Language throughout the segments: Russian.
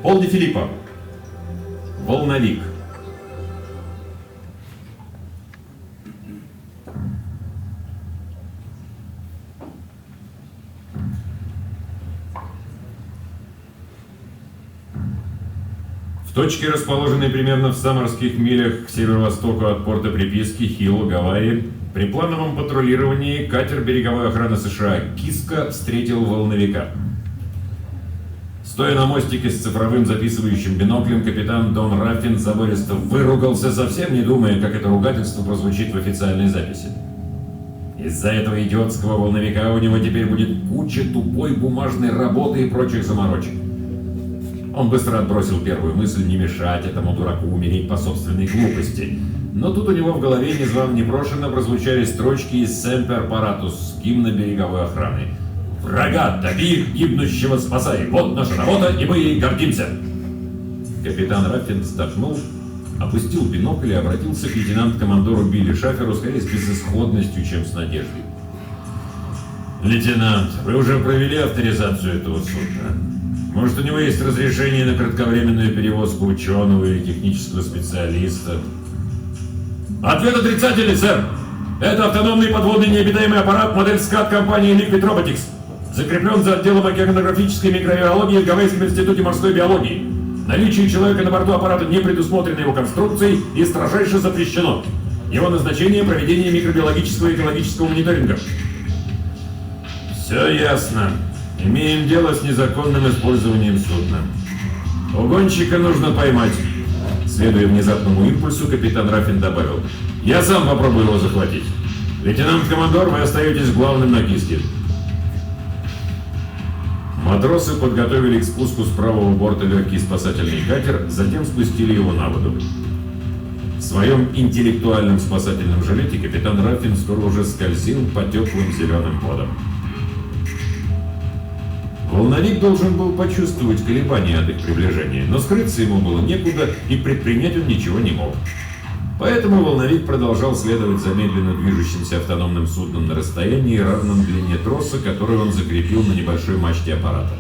Пол де Филиппо. Волновик. В точке, расположенной примерно в Самарских милях к северо-востоку от порта приписки Хило, Гавайи, при плановом патрулировании катер береговой охраны США «Киска» встретил волновика. Стоя на мостике с цифровым записывающим биноклем, капитан Дон Раффин забористо выругался, совсем не думая, как это ругательство прозвучит в официальной записи. Из-за этого идиотского волновика у него теперь будет куча тупой бумажной работы и прочих заморочек. Он быстро отбросил первую мысль не мешать этому дураку умереть по собственной глупости. Но тут у него в голове незвано-непрошено прозвучали строчки из «Семпер Паратус» гимна береговой охраны. «Врага тоби, гибнущего спасай! Вот наша работа, и мы ей гордимся!» Капитан Раффин вздохнул, опустил бинокль и обратился к лейтенант-командору Билли Шаферу скорее с безысходностью, чем с надеждой. «Лейтенант, вы уже провели авторизацию этого судна? Может, у него есть разрешение на кратковременную перевозку ученого или технического специалиста?» «Ответ отрицательный, сэр! Это автономный подводный необитаемый аппарат модель СКАТ компании Liquid Robotics. Закреплен за отделом океанографической микробиологии в Гавайском институте морской биологии. Наличие человека на борту аппарата не предусмотрено его конструкцией и строжайше запрещено. Его назначение – проведение микробиологического и экологического мониторинга». «Все ясно. Имеем дело с незаконным использованием судна. Угонщика нужно поймать». Следуя внезапному импульсу, капитан Раффин добавил: «Я сам попробую его захватить. Лейтенант-командор, вы остаетесь главным на Киске». Матросы подготовили к спуску с правого борта легкий спасательный катер, затем спустили его на воду. В своем интеллектуальном спасательном жилете капитан Раффин скоро уже скользил по теплым зеленым водам. Волновик должен был почувствовать колебания от их приближения, но скрыться ему было некуда, и предпринять он ничего не мог. Поэтому волновик продолжал следовать за медленно движущимся автономным судном на расстоянии, равном длине троса, который он закрепил на небольшой мачте аппарата.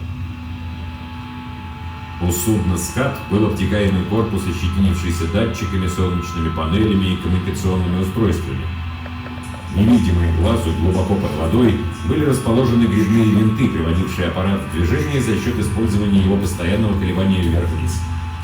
У судна «Скат» был обтекаемый корпус, ощетинившийся датчиками, солнечными панелями и коммуникационными устройствами. Невидимые глазу глубоко под водой были расположены грибные винты, приводившие аппарат в движение за счет использования его постоянного колебания вверх-вниз.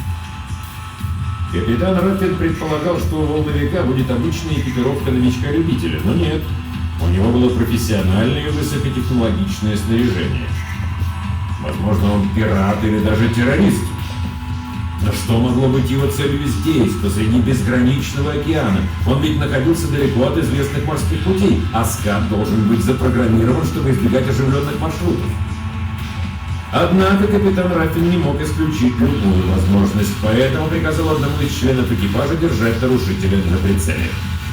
Капитан Раффин предполагал, что у волновика будет обычная экипировка новичка-любителя, но нет. У него было профессиональное и высокотехнологичное снаряжение. Возможно, он пират или даже террорист. Но что могло быть его целью здесь, посреди безграничного океана? Он ведь находился далеко от известных морских путей, а «Скат» должен быть запрограммирован, чтобы избегать оживленных маршрутов. Однако капитан Раффин не мог исключить любую возможность, поэтому приказал одному из членов экипажа держать нарушителя на прицеле.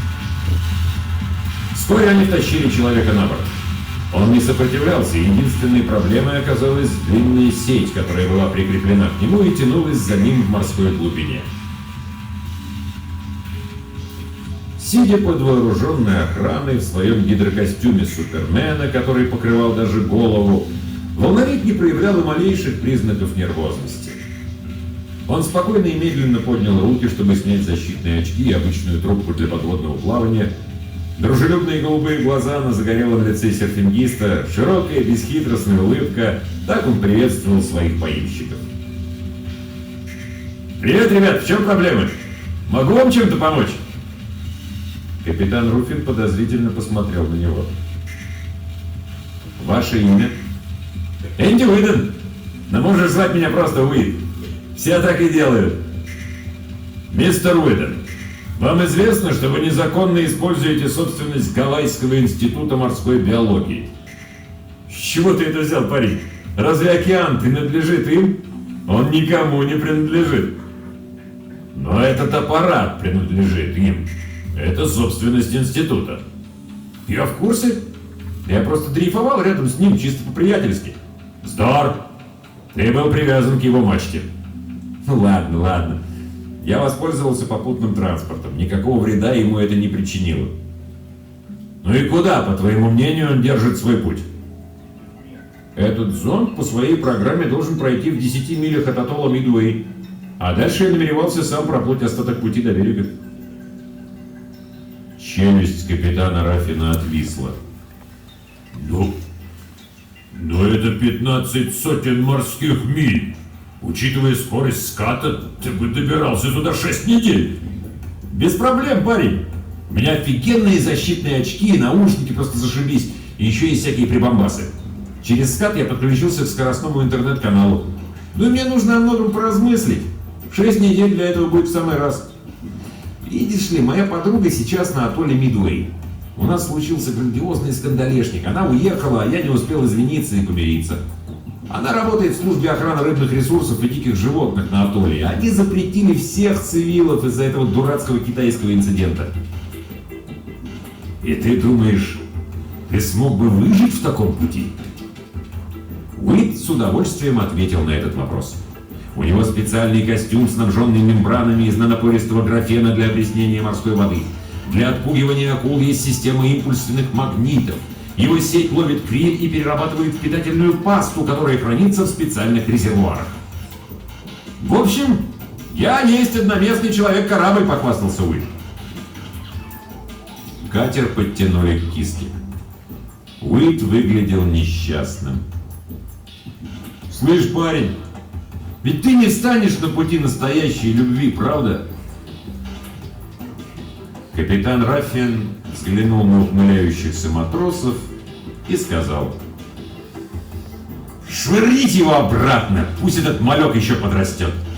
Вскоре они втащили человека на борт. Он не сопротивлялся, и единственной проблемой оказалась длинная сеть, которая была прикреплена к нему и тянулась за ним в морской глубине. Сидя под вооруженной охраной в своем гидрокостюме Супермена, который покрывал даже голову, волновик не проявлял и малейших признаков нервозности. Он спокойно и медленно поднял руки, чтобы снять защитные очки и обычную трубку для подводного плавания. Дружелюбные голубые глаза на загорелом лице серфингиста, широкая бесхитростная улыбка — так он приветствовал своих поимщиков. «Привет, ребят, в чем проблема? Могу вам чем-то помочь?» Капитан Руфин подозрительно посмотрел на него. «Ваше имя?» «Энди Уидон, но можешь звать меня просто Уид. Все так и делают». «Мистер Уидон, вам известно, что вы незаконно используете собственность Гавайского института морской биологии?» «С чего ты это взял, парень? Разве океан принадлежит им?» «Он никому не принадлежит». «Но этот аппарат принадлежит им. Это собственность института». «Я в курсе. Я просто дрейфовал рядом с ним, чисто по-приятельски». «Вздор! Ты был привязан к его мачте». «Ну ладно, ладно. Я воспользовался попутным транспортом. Никакого вреда ему это не причинило». «Ну и куда, по твоему мнению, он держит свой путь?» Этот зонд по своей программе должен пройти в 10 милях от атолла Мидуэй. А дальше я намеревался сам проплыть остаток пути до берега. Челюсть капитана Раффина отвисла. Но это 15 сотен морских миль. Учитывая скорость ската, ты бы добирался туда 6 недель. Без проблем, парень. У меня офигенные защитные очки и наушники просто зашибись. И еще есть всякие прибамбасы. Через скат я подключился к скоростному интернет-каналу. Ну и мне нужно о многом поразмыслить. 6 недель для этого будет в самый раз. Видишь ли, моя подруга сейчас на атолле Мидуэй. У нас случился грандиозный скандалешник. Она уехала, а я не успел извиниться и помириться. Она работает в службе охраны рыбных ресурсов и диких животных на атолле. Они запретили всех цивилов из-за этого дурацкого китайского инцидента. И ты думаешь, ты смог бы выжить в таком пути? Уит с удовольствием ответил на этот вопрос. У него специальный костюм, снабженный мембранами из нанопористого графена для опреснения морской воды. Для отпугивания акул есть система импульсных магнитов. Его сеть ловит криль и перерабатывает в питательную пасту, которая хранится в специальных резервуарах. В общем, я есть одноместный человек-корабль, похвастался Уит. Катер подтянули к киске. Уит выглядел несчастным. Слышь, парень, ведь ты не встанешь на пути настоящей любви, правда? Капитан Раффин взглянул на ухмыляющихся матросов и сказал: «Швырните его обратно, пусть этот малек еще подрастет».